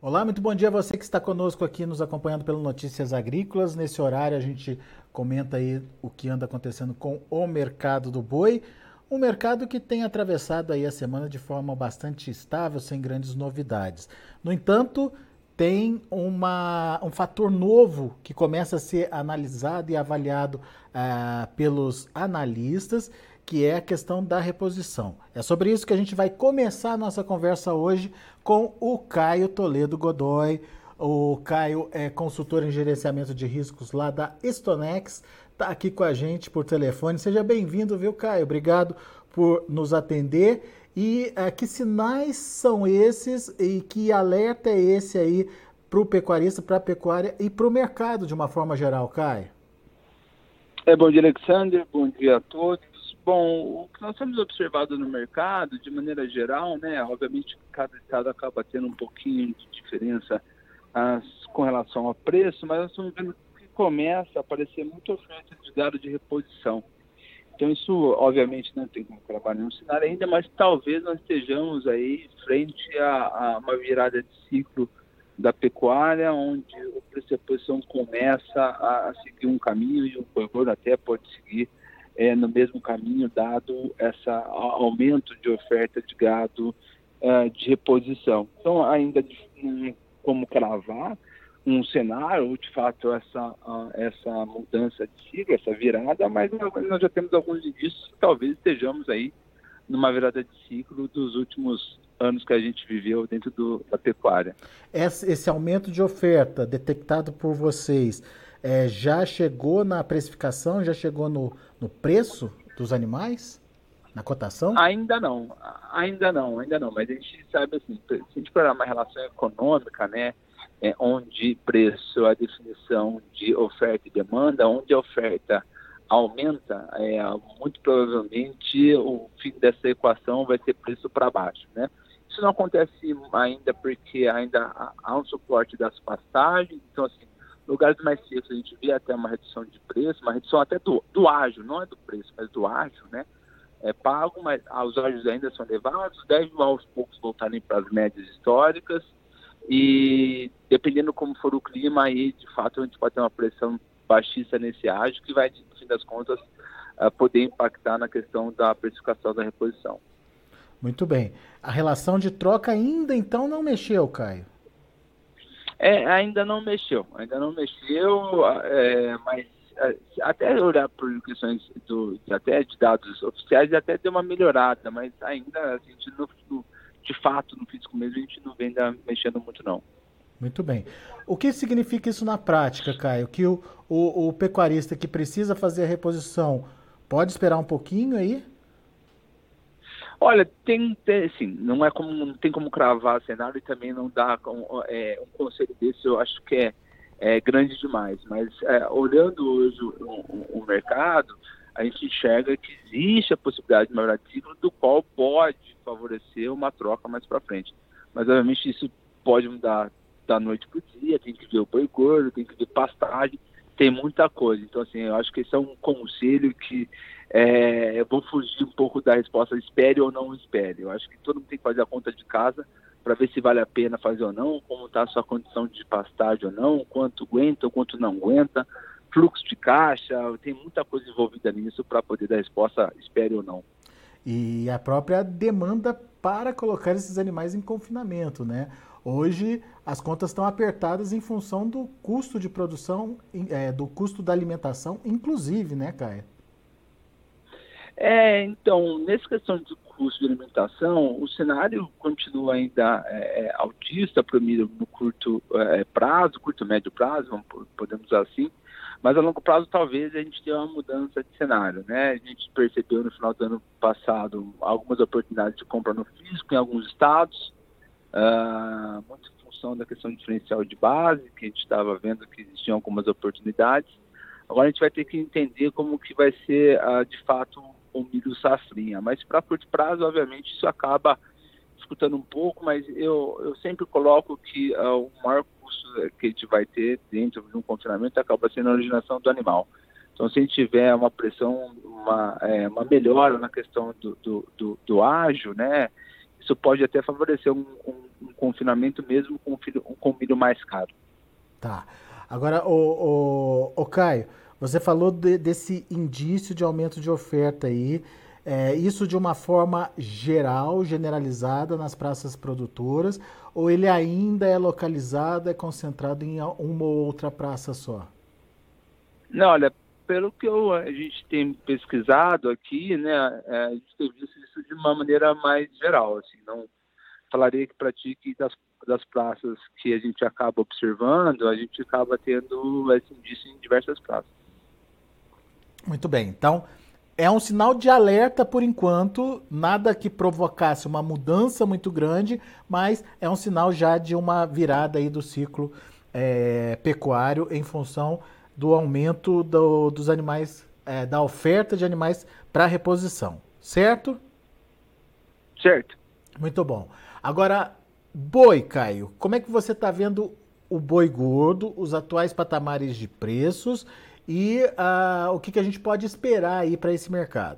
Olá, muito bom dia a você que está conosco aqui, nos acompanhando pelo Notícias Agrícolas. Nesse horário a gente comenta aí o que anda acontecendo com o mercado do boi. Um mercado que tem atravessado aí a semana de forma bastante estável, sem grandes novidades. No entanto, tem um fator novo que começa a ser analisado e avaliado pelos analistas, que é a questão da reposição. É sobre isso que a gente vai começar a nossa conversa hoje com o Caio Toledo Godoy. O Caio é consultor em gerenciamento de riscos lá da Stonex, está aqui com a gente por telefone. Seja bem-vindo, viu, Caio? Obrigado por nos atender. E que sinais são esses e que alerta é esse aí para o pecuarista, para a pecuária e para o mercado de uma forma geral, Caio? Bom dia, Alexander. Bom dia a todos. Bom, o que nós temos observado no mercado, de maneira geral, né, obviamente cada estado acaba tendo um pouquinho de diferença com relação ao preço, mas nós estamos vendo que começa a aparecer muita oferta de gado de reposição. Então isso, obviamente, não tem como cravar nenhum cenário ainda, mas talvez nós estejamos aí frente a uma virada de ciclo da pecuária, onde o preço de reposição começa a seguir um caminho e o produtor até pode seguir no mesmo caminho, dado esse aumento de oferta de gado de reposição. Então, ainda não como cravar um cenário, ou de fato essa mudança de ciclo, essa virada, mas nós já temos alguns indícios que talvez estejamos aí numa virada de ciclo dos últimos anos que a gente viveu dentro da pecuária. Esse aumento de oferta detectado por vocês já chegou na precificação, já chegou no preço dos animais? Na cotação? Ainda não, mas a gente sabe assim, se a gente pegar uma relação econômica, né, onde preço é a definição de oferta e demanda, onde a oferta aumenta, muito provavelmente o fim dessa equação vai ser preço para baixo, né? Isso não acontece ainda porque ainda há um suporte das pastagens, então assim, lugares mais secos a gente vê até uma redução de preço, uma redução até do ágio, não é do preço, mas do ágio, né? É pago, mas os ágios ainda são elevados, devem aos poucos voltarem para as médias históricas e dependendo como for o clima, aí de fato a gente pode ter uma pressão baixista nesse ágio que vai, no fim das contas, poder impactar na questão da precificação da reposição. Muito bem. A relação de troca ainda então não mexeu, Caio? Ainda não mexeu, mas até olhar por questões até de dados oficiais, até deu uma melhorada, mas ainda a gente de fato no físico mesmo a gente não vem mexendo muito não. Muito bem. O que significa isso na prática, Caio? Que o pecuarista que precisa fazer a reposição pode esperar um pouquinho aí? Olha, assim, não tem como cravar cenário e também não dá um conselho desse, eu acho que é grande demais. Mas olhando hoje o mercado, a gente enxerga que existe a possibilidade de melhorar de ciclo, do qual pode favorecer uma troca mais para frente. Mas, obviamente, isso pode mudar da noite para o dia, tem que ver o boi gordo, tem que ver pastagem, tem muita coisa. Então, assim, eu acho que esse é um conselho que eu vou fugir um pouco da resposta espere ou não espere. Eu acho que todo mundo tem que fazer a conta de casa para ver se vale a pena fazer ou não, como está a sua condição de pastagem ou não, quanto aguenta ou quanto não aguenta, fluxo de caixa, tem muita coisa envolvida nisso para poder dar resposta espere ou não. E a própria demanda para colocar esses animais em confinamento, né? Hoje as contas estão apertadas em função do custo de produção, do custo da alimentação, inclusive, né, Caio? Então, nessa questão de custo de alimentação, o cenário continua ainda altista no curto prazo, curto médio prazo, podemos usar assim, mas a longo prazo talvez a gente tenha uma mudança de cenário, né? A gente percebeu no final do ano passado algumas oportunidades de compra no físico em alguns estados, muito em função da questão diferencial de base, que a gente estava vendo que existiam algumas oportunidades. Agora a gente vai ter que entender como que vai ser, de fato, o milho safrinha. Mas para curto prazo, obviamente, isso acaba disputando um pouco, mas eu sempre coloco que o maior custo que a gente vai ter dentro de um confinamento acaba sendo a originação do animal. Então, se a gente tiver uma pressão, uma melhora na questão do ágio, né, isso pode até favorecer um confinamento mesmo com milho mais caro. Tá. Agora, o Caio, você falou desse indício de aumento de oferta aí, isso de uma forma geral, generalizada nas praças produtoras, ou ele ainda é localizado, é concentrado em uma ou outra praça só? Não, olha, pelo que a gente tem pesquisado aqui, né, a gente tem visto isso de uma maneira mais geral, assim, não falaria que para ti que das praças que a gente acaba observando, a gente acaba tendo esse indício em diversas praças. Muito bem, então é um sinal de alerta por enquanto, nada que provocasse uma mudança muito grande, mas é um sinal já de uma virada aí do ciclo pecuário em função do aumento dos animais, da oferta de animais para reposição, certo? Certo. Muito bom. Agora, boi, Caio, como é que você está vendo o boi gordo, os atuais patamares de preços e o que a gente pode esperar aí para esse mercado?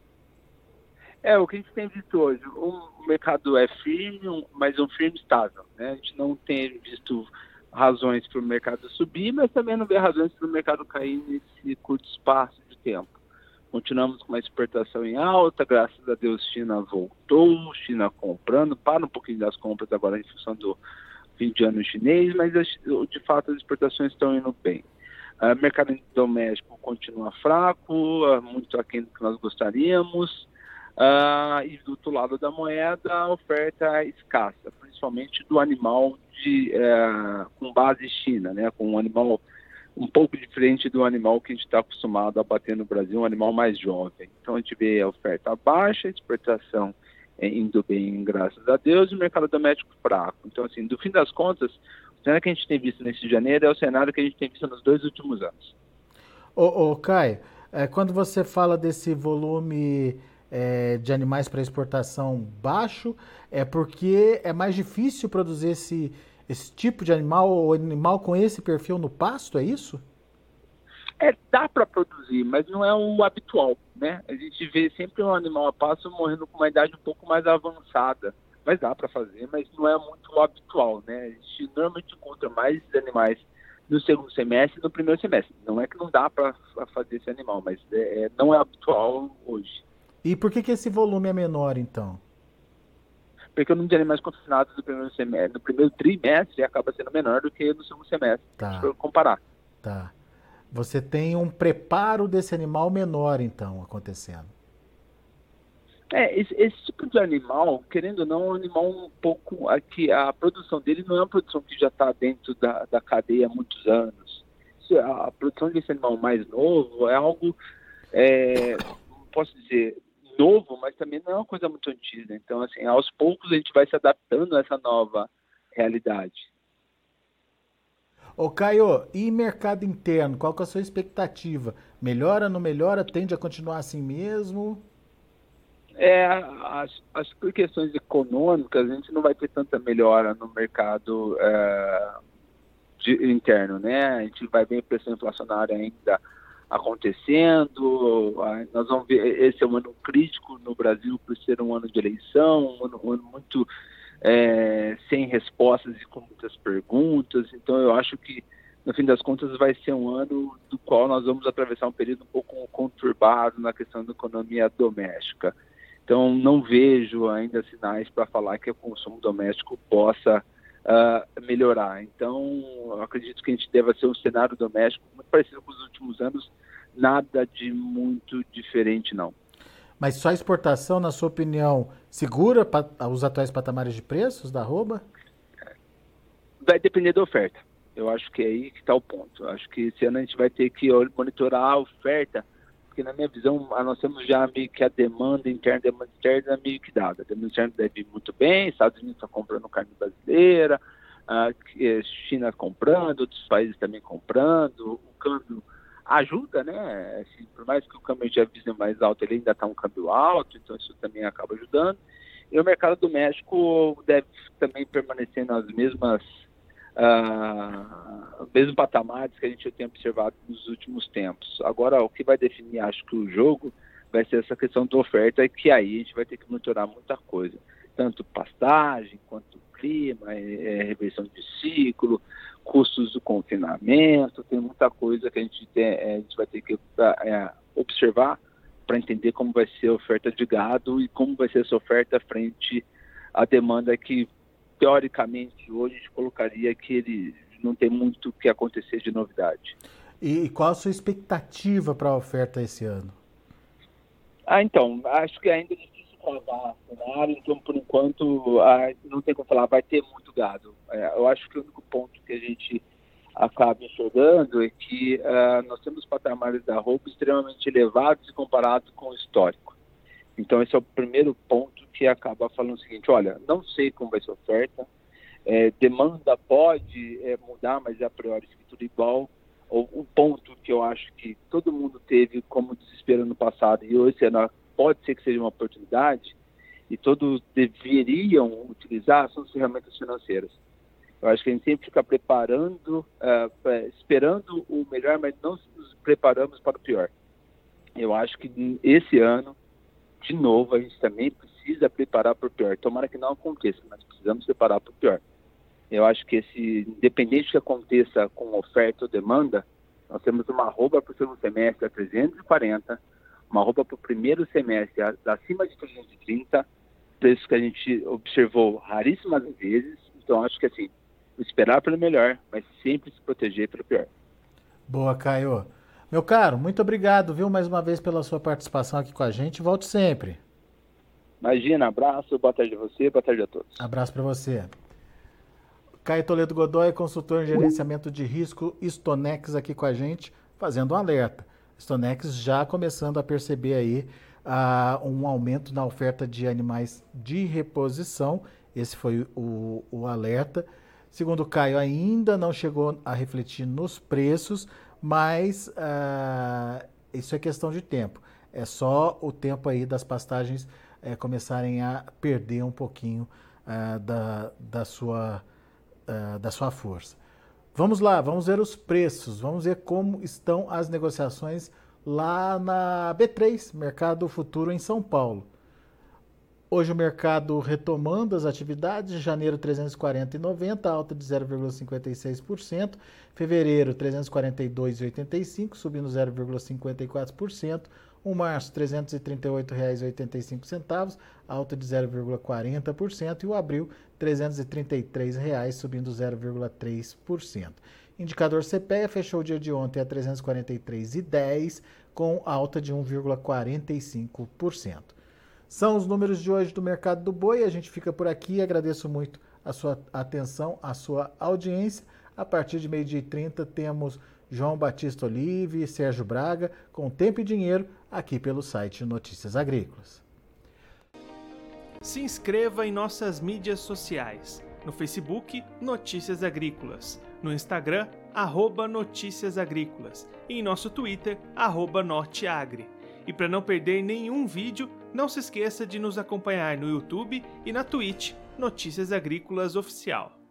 O que a gente tem visto hoje, o mercado é firme, mas um firme estável, né? A gente não tem visto razões para o mercado subir, mas também não vê razões para o mercado cair nesse curto espaço de tempo. Continuamos com uma exportação em alta, graças a Deus China voltou, China comprando, para um pouquinho das compras agora em função do fim de ano chinês, mas de fato as exportações estão indo bem. O mercado doméstico continua fraco, muito aquém do que nós gostaríamos, e do outro lado da moeda a oferta é escassa, principalmente do animal com base China, né, com um animal um pouco diferente do animal que a gente está acostumado a bater no Brasil, um animal mais jovem. Então a gente vê a oferta baixa, a exportação indo bem, graças a Deus, e o mercado doméstico fraco. Então, assim, do fim das contas, o cenário que a gente tem visto nesse janeiro é o cenário que a gente tem visto nos 2 últimos anos. Caio, quando você fala desse volume de animais para exportação baixo, é porque é mais difícil produzir esse tipo de animal, ou animal com esse perfil no pasto, é isso? Dá para produzir, mas não é o habitual, né? A gente vê sempre um animal a pasto morrendo com uma idade um pouco mais avançada, mas dá para fazer, mas não é muito o habitual, né? A gente normalmente encontra mais animais no segundo semestre e no primeiro semestre. Não é que não dá para fazer esse animal, mas não é habitual hoje. E por que esse volume é menor, então? Porque o número de animais confinados no primeiro semestre, no primeiro trimestre, acaba sendo menor do que no segundo semestre, se a gente comparar. Tá. Você tem um preparo desse animal menor, então, acontecendo. Esse tipo de animal, querendo ou não, é um animal um pouco... Aqui, a produção dele não é uma produção que já está dentro da cadeia há muitos anos. A produção desse animal mais novo é algo, não posso dizer novo, mas também não é uma coisa muito antiga. Então, assim, aos poucos a gente vai se adaptando a essa nova realidade. Ô Caio, e mercado interno, qual que é a sua expectativa? Melhora, não melhora? Tende a continuar assim mesmo? Por questões econômicas, a gente não vai ter tanta melhora no mercado interno, né? A gente vai ver a pressão inflacionária ainda acontecendo, nós vamos ver, esse é um ano crítico no Brasil por ser um ano de eleição, um ano muito sem respostas e com muitas perguntas. Então eu acho que no fim das contas vai ser um ano do qual nós vamos atravessar um período um pouco conturbado na questão da economia doméstica. Então não vejo ainda sinais para falar que o consumo doméstico possa melhorar. Então eu acredito que a gente deva ser um cenário doméstico muito parecido com os últimos anos, nada de muito diferente não. Mas só a exportação, na sua opinião, segura os atuais patamares de preços da arroba? Vai depender da oferta. Eu acho que é aí que está o ponto. Eu acho que esse ano a gente vai ter que monitorar a oferta, porque na minha visão nós temos já meio que a demanda interna meio que dada. A demanda interna deve ir muito bem, Estados Unidos está comprando carne brasileira, China comprando, outros países também comprando, o câmbio ajuda, né? Assim, por mais que o câmbio já vise mais alto, ele ainda está um câmbio alto, então isso também acaba ajudando. E o mercado doméstico deve também permanecer nas mesmos patamares que a gente tem observado nos últimos tempos. Agora, o que vai definir, acho que o jogo, vai ser essa questão da oferta, que aí a gente vai ter que monitorar muita coisa. tanto pastagem quanto clima, reversão de ciclo, custos do confinamento, tem muita coisa que a gente vai ter que observar para entender como vai ser a oferta de gado e como vai ser essa oferta frente à demanda que, teoricamente, hoje a gente colocaria que ele não tem muito o que acontecer de novidade. E qual a sua expectativa para a oferta esse ano? Então, acho que ainda é difícil cravar o cenário, então, por enquanto, não tem como falar, vai ter muito gado. Eu acho que o único ponto que a gente acaba enxergando é que nós temos patamares da arroba extremamente elevados comparado com o histórico. Então, esse é o primeiro ponto que acaba falando o seguinte: olha, não sei como vai ser a oferta, demanda pode mudar, mas a priori fica tudo igual. O ponto que eu acho que todo mundo teve como desespero no passado e hoje pode ser que seja uma oportunidade e todos deveriam utilizar são as ferramentas financeiras. Eu acho que a gente sempre fica preparando, esperando o melhor, mas não nos preparamos para o pior. Eu acho que esse ano, de novo, a gente também precisa preparar para o pior. Tomara que não aconteça, mas precisamos preparar para o pior. Eu acho que independente do que aconteça com oferta ou demanda, nós temos uma arroba para o segundo semestre a 340, uma arroba para o primeiro semestre acima de 330, preços que a gente observou raríssimas vezes. Então, acho que assim, esperar pelo melhor, mas sempre se proteger pelo pior. Boa, Caio. Meu caro, muito obrigado, viu, mais uma vez pela sua participação aqui com a gente. Volte sempre. Imagina, abraço, boa tarde a você, boa tarde a todos. Abraço para você. Caio Toledo Godoy, consultor em gerenciamento de risco Stonex aqui com a gente, fazendo um alerta. Stonex já começando a perceber aí um aumento na oferta de animais de reposição. Esse foi o alerta. Segundo o Caio, ainda não chegou a refletir nos preços, mas isso é questão de tempo. É só o tempo aí das pastagens começarem a perder um pouquinho da sua força. Vamos lá, vamos ver os preços, vamos ver como estão as negociações lá na B3, Mercado Futuro em São Paulo. Hoje o mercado retomando as atividades, janeiro 340,90, alta de 0,56%, fevereiro 342,85, subindo 0,54%, o março R$ 338,85, alta de 0,40%, e o abril R$ 333,00, subindo 0,3%. Indicador CPEA fechou o dia de ontem a 343,10, com alta de 1,45%. São os números de hoje do mercado do boi. A gente fica por aqui. Agradeço muito a sua atenção, a sua audiência. A partir de 12h30 temos João Batista Olive e Sérgio Braga com Tempo e Dinheiro aqui pelo site Notícias Agrícolas. Se inscreva em nossas mídias sociais. No Facebook, Notícias Agrícolas. No Instagram, @Notícias Agrícolas. E em nosso Twitter, @Norteagri. E para não perder nenhum vídeo, não se esqueça de nos acompanhar no YouTube e na Twitch, Notícias Agrícolas Oficial.